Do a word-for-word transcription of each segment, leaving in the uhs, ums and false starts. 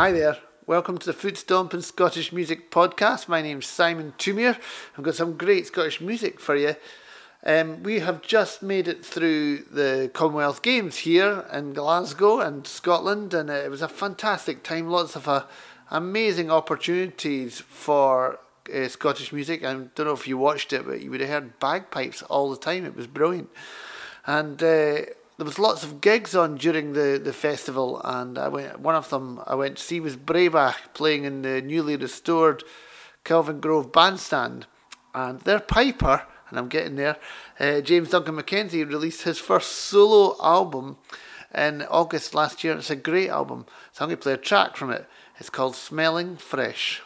Hi there. Welcome to the Foot Stomping Scottish Music Podcast. My name's Simon Toomere. I've got some great Scottish music for you. Um, we have just made it through the Commonwealth Games here in Glasgow and Scotland, and it was a fantastic time. Lots of uh, amazing opportunities for uh, Scottish music. I don't know if you watched it, but you would have heard bagpipes all the time. It was brilliant. And uh, there was lots of gigs on during the, the festival, and I went. One of them I went to see was Braebach playing in the newly restored Kelvingrove Bandstand, and their piper, and I'm getting there, uh, James Duncan Mackenzie released his first solo album in August last year. It's a great album, so I'm going to play a track from it. It's called Smelling Fresh.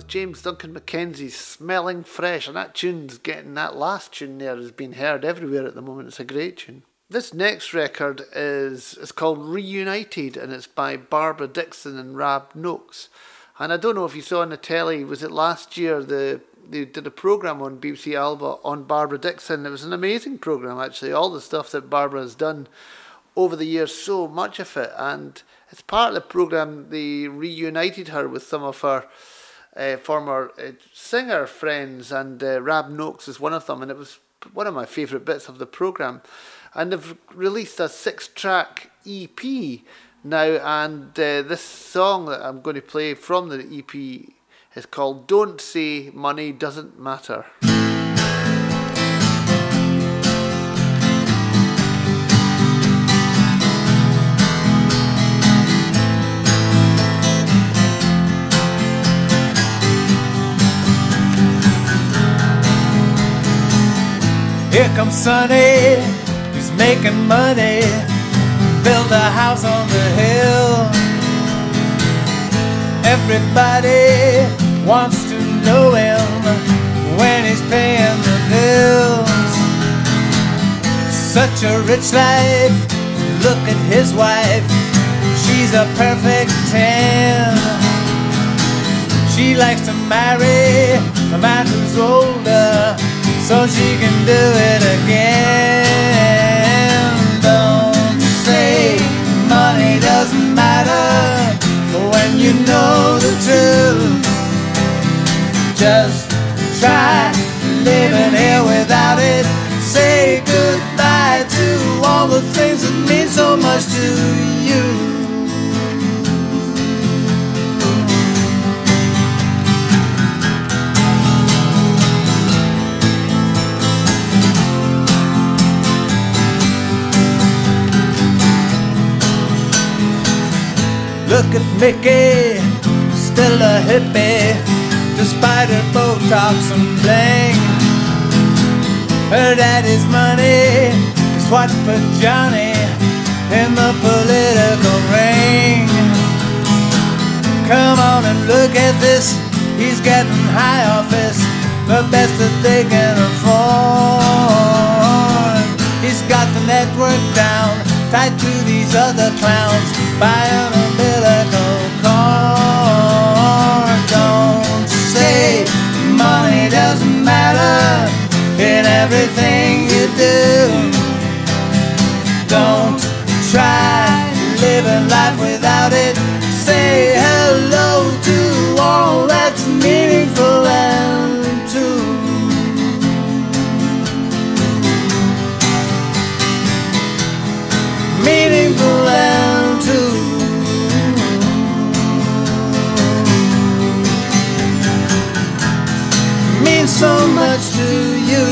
James Duncan Mackenzie's Smelling Fresh, and that tune's getting, that last tune there has been heard everywhere at the moment. It's a great tune. This next record is, is called Reunited, and it's by Barbara Dickson and Rab Noakes. And I don't know if you saw on the telly, was it last year, the they did a programme on B B C Alba on Barbara Dickson. It was an amazing programme, actually. All the stuff that Barbara has done over the years, so much of it. And as part of the programme, they reunited her with some of her uh, former uh, singer friends, and uh, Rab Noakes is one of them. And it was one of my favourite bits of the programme. And they've released a six-track E P now, and uh, this song that I'm going to play from the E P is called Don't Say Money Doesn't Matter. Here comes Sonny, he's making money, build a house on the hill. Everybody wants to know him when he's paying the bills. Such a rich life, look at his wife, she's a perfect ten. She likes to marry a man who's older, so she can do it again. Don't say money doesn't matter when you know the truth. Just try living here without it. Say goodbye to all the things that mean so much to you. Look at Mickey, still a hippie, despite her Botox and bling. Her daddy's money is what put Johnny in the political ring. Come on and look at this, he's getting high office, the best that they can afford. He's got the network down, tied to these other clowns by an umbilical cord. Don't say money doesn't matter in everything you do. Don't try living life without it. Say hello to all that's meaningful and true. Meaningful and true. Means so much to you.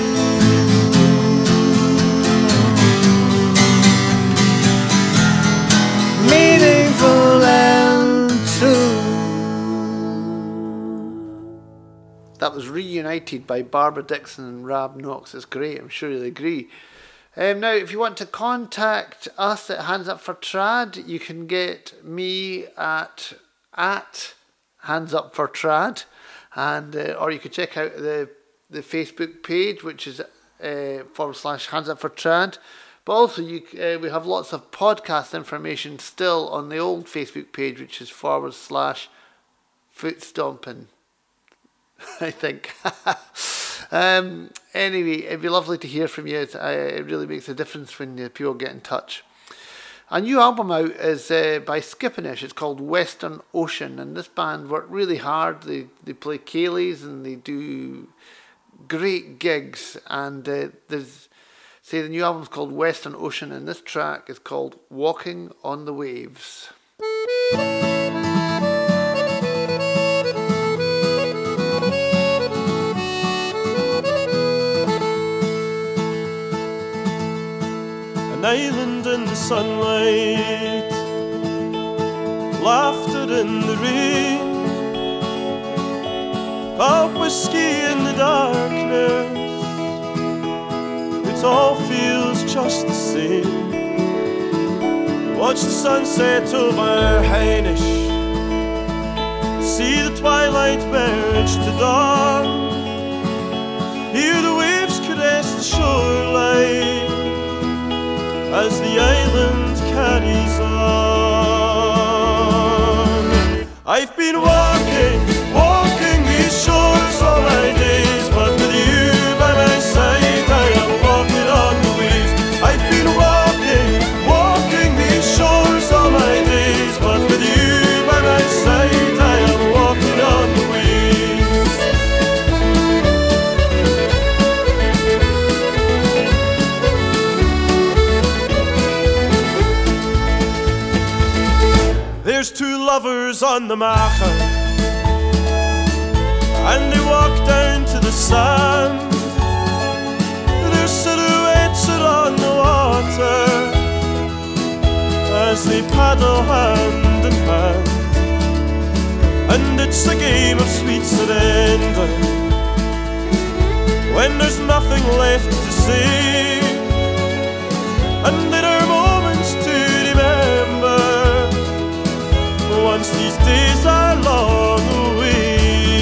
Meaningful and true. That was Reunited by Barbara Dickson and Rab Noakes. It's great, I'm sure you'll agree. Um, now, if you want to contact us at Hands Up for Trad, you can get me at at Hands Up for Trad, and uh, or you could check out the the Facebook page, which is uh, forward slash Hands Up for Trad. But also, you uh, we have lots of podcast information still on the old Facebook page, which is forward slash Foot Stomping, I think. Um, anyway, it'd be lovely to hear from you. It, uh, it really makes a difference when uh, people get in touch. A new album out is uh, by Skippinish. It's called Western Ocean, and this band work really hard. They they play ceilidhs and they do great gigs. And uh, there's say the new album's called Western Ocean, and this track is called Walking on the Waves. An island in the sunlight, laughter in the rain, a whiskey in the darkness. It all feels just the same. Watch the sunset over Hainish, See the twilight merge to dawn. Hear the waves caress the shoreline as the island carries on. I've been walking, walking these shores all my days, but with you by my side I am walking on the waves. I've been walking, walking these shores all my days, but with you by my side I am walking on the waves. There's two lovers on the Macha, and they walk down to the sand. Their silhouettes are on the water as they paddle hand in hand. And it's a game of sweet surrender when there's nothing left to say, and there are moments to remember once these days are long away.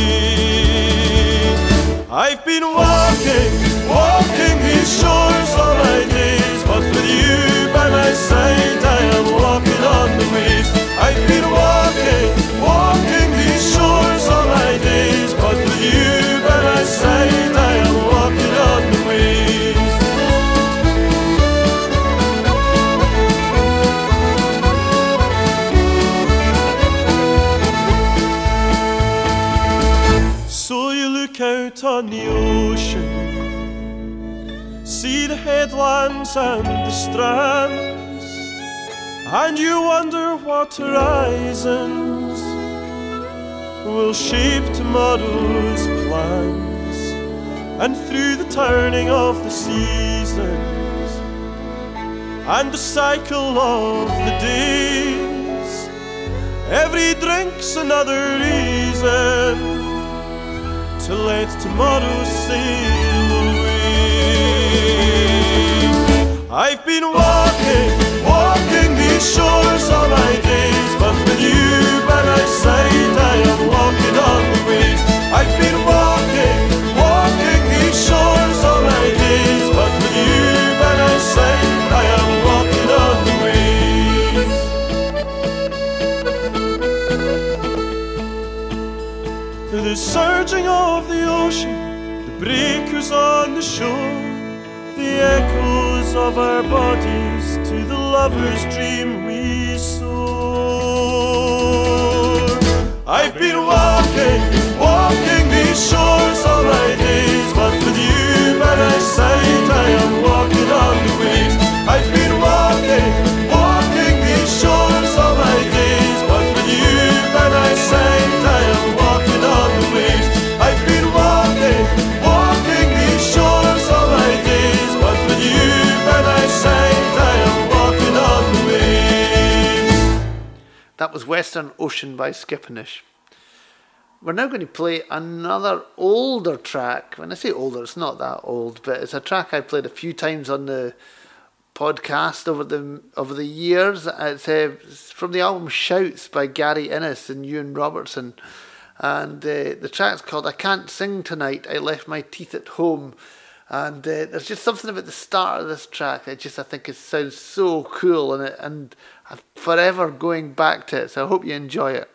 I've been walking, walking these shores all my days, but with you by my side I am walking on the waves. I've been walking, walking these shores all my days, but with you by my side I am walking on the waves. So you look out on the ocean, see the headlands and the strands, and you wonder what horizons will shape tomorrow's plans. And through the turning of the seasons and the cycle of the days, every drink's another reason to let tomorrow sail away. I've been walking, walking these shores all my days, but with you by my side I am walking on the waves. I've been walking, walking these shores all my days, but with you by my side I am walking on the waves. The surging of the ocean, the breakers on the shore, the echoes of our bodies to the lover's dream we soar. I've been walking, walking these shores all my days, but with you by my side I am walking on the waves. I've been walking, walking these shores all my days, but with you by my side I am walking on the waves. I've been walking, walking these shores all my days, but with you by my side I am walking on the waves. That was Western Ocean by Skipponish. We're now going to play another older track. When I say older, it's not that old, but it's a track I played a few times on the podcast over the over the years. It's, uh, it's from the album Shouts by Gary Innes and Ewan Robertson. And uh, the track's called I Can't Sing Tonight, I Left My Teeth at Home. And uh, there's just something about the start of this track that just I think it sounds so cool, and, it, and I'm forever going back to it, so I hope you enjoy it.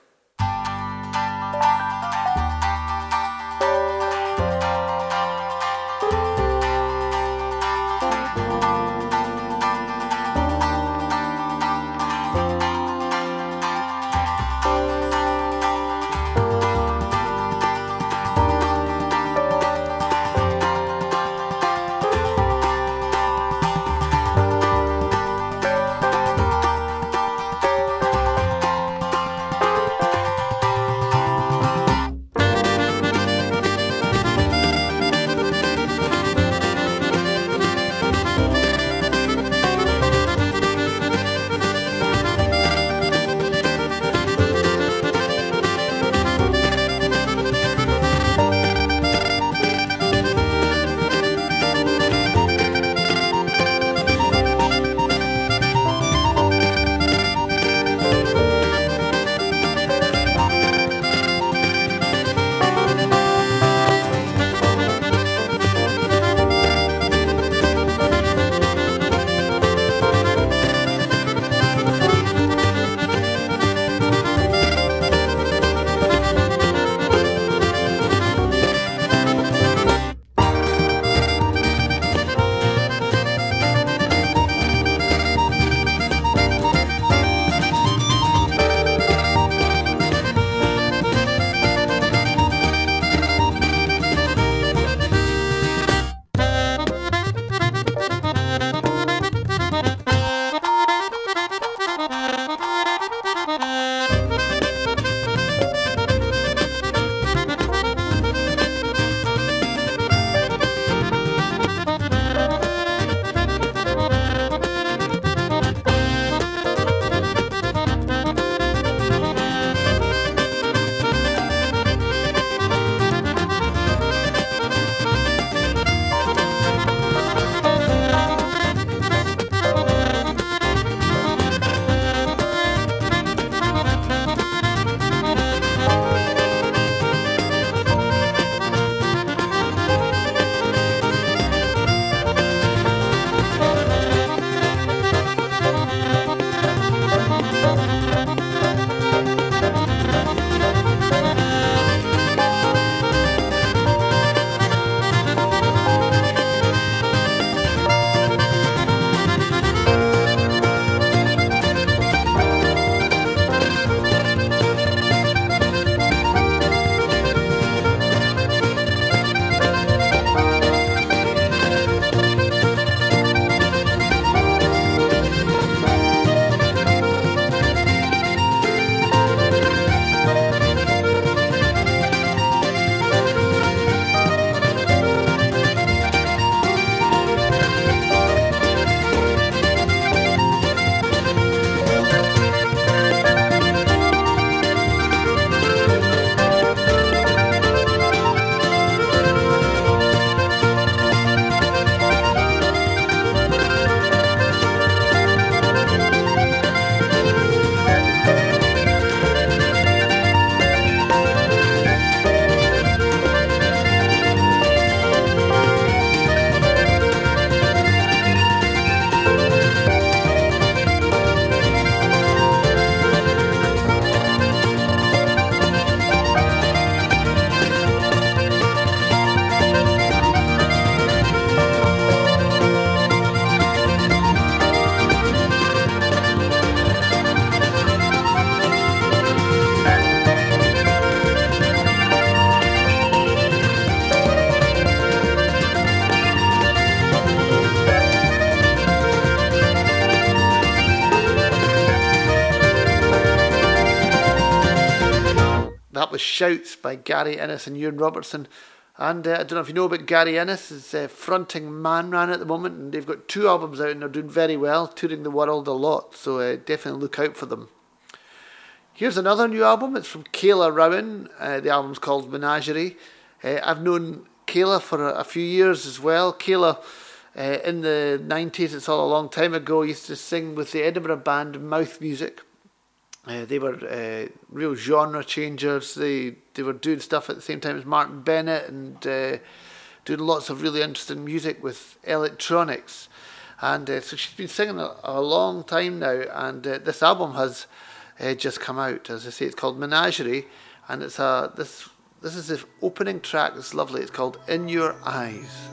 Shouts by Gary Innes and Ewan Robertson. And uh, I don't know if you know about Gary Innes, is uh, fronting Man Ran at the moment, and they've got two albums out and they're doing very well, touring the world a lot, so uh, definitely look out for them. Here's another new album. It's from Kayla Rowan. Uh, the album's called Menagerie. Uh, I've known Kayla for a, a few years as well. Kayla, uh, in the nineties, it's all a long time ago, used to sing with the Edinburgh band Mouth Music. Uh, they were uh, real genre changers. They they were doing stuff at the same time as Martin Bennett and uh, doing lots of really interesting music with electronics. And uh, so she's been singing a, a long time now, and uh, this album has uh, just come out. As I say, it's called Menagerie, and it's a this this is the opening track. It's lovely. It's called In Your Eyes.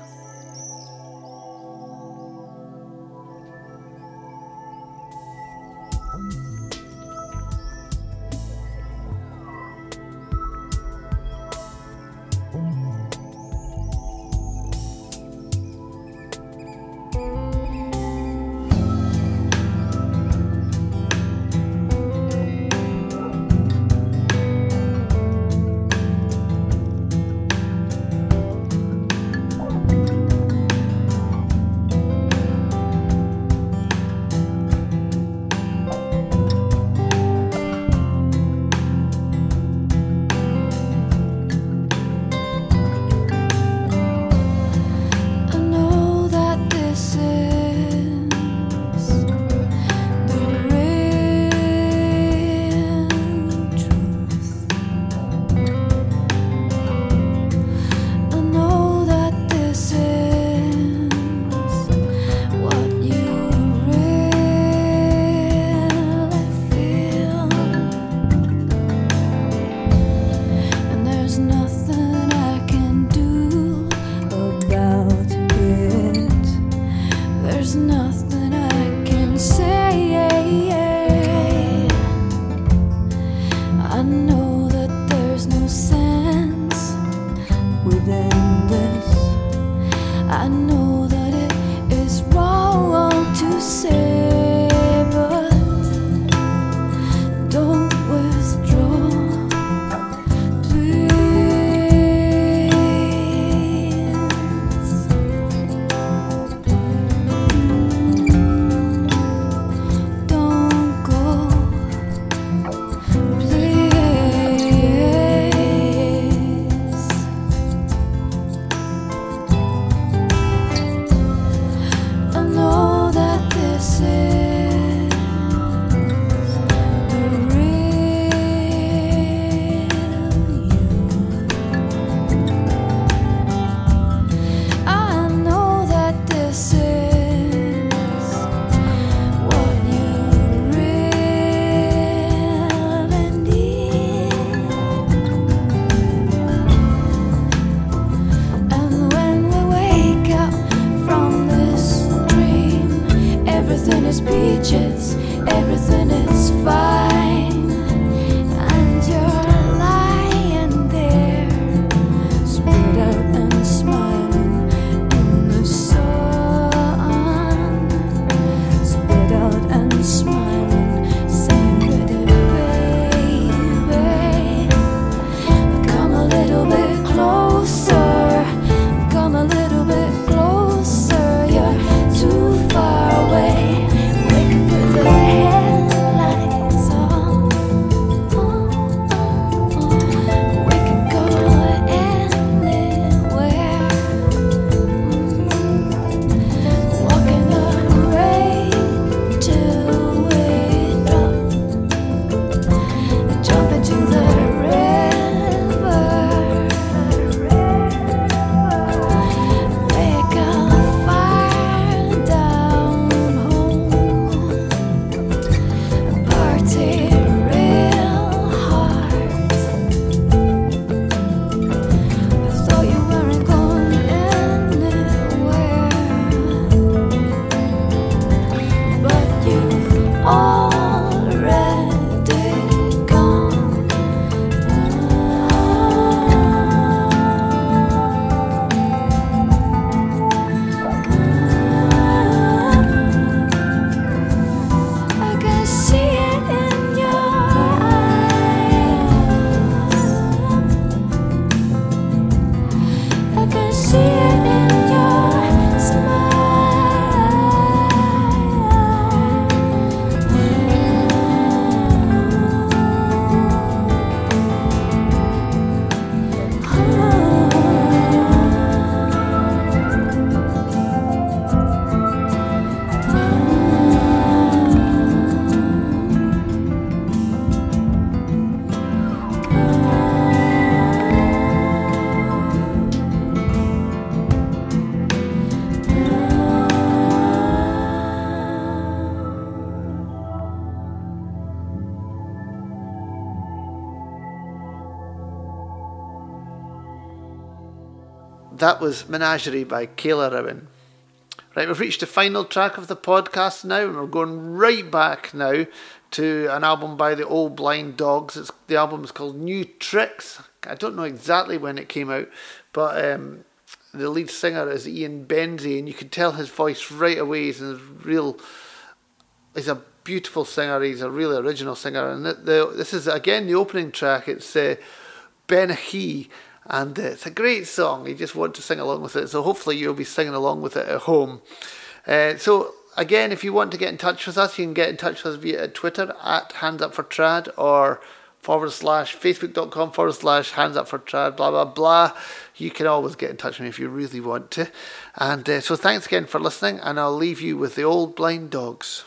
that was Menagerie by Kayla Rowan. Right, we've reached the final track of the podcast now, and we're going right back now to an album by the Old Blind Dogs. It's, the album is called New Tricks. I don't know exactly when it came out, but um, the lead singer is Ian Benzie, and you can tell his voice right away. He's a real, he's a beautiful singer. He's a really original singer, and the, the, this is again the opening track. It's uh, Benahi. And uh, it's a great song. You just want to sing along with it. So hopefully you'll be singing along with it at home. Uh, so again, if you want to get in touch with us, you can get in touch with us via Twitter at Hands Up for Trad or forward slash facebook.com forward slash Hands Up for Trad, blah, blah, blah. You can always get in touch with me if you really want to. And uh, so thanks again for listening. And I'll leave you with the Old Blind Dogs.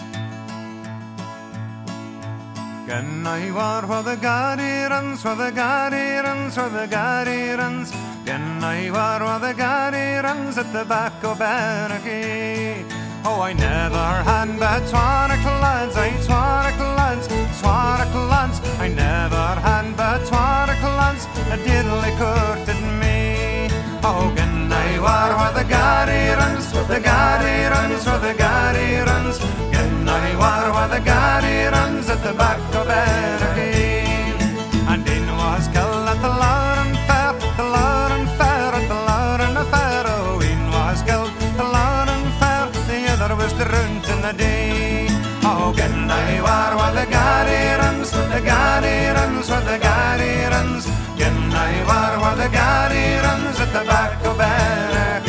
Gan I war where the Gardy runs, where the Gardy runs, where the Gardy runs. Gan I war where the Gardy runs at the back of Benaghy. Oh, I never had but twanach lads, I twanach lads, twanach lads. I never had but twanach lads, a diddly courted me. Oh, gan I war where the Gardy runs, the Gardy runs, where the Gardy runs. Gan I war where the Gardy runs at the back of Benaghy. And in was killed at the Lauren Fair, the Lauren Fair, at the Lauren Fair. Oh, in was killed the Lauren Fair, the other was drowned in the day. Oh, gan I war where the Gardy runs, the Gardy runs, where the Gardy runs. Gan I war where the Gardy runs at the back of Benaghy.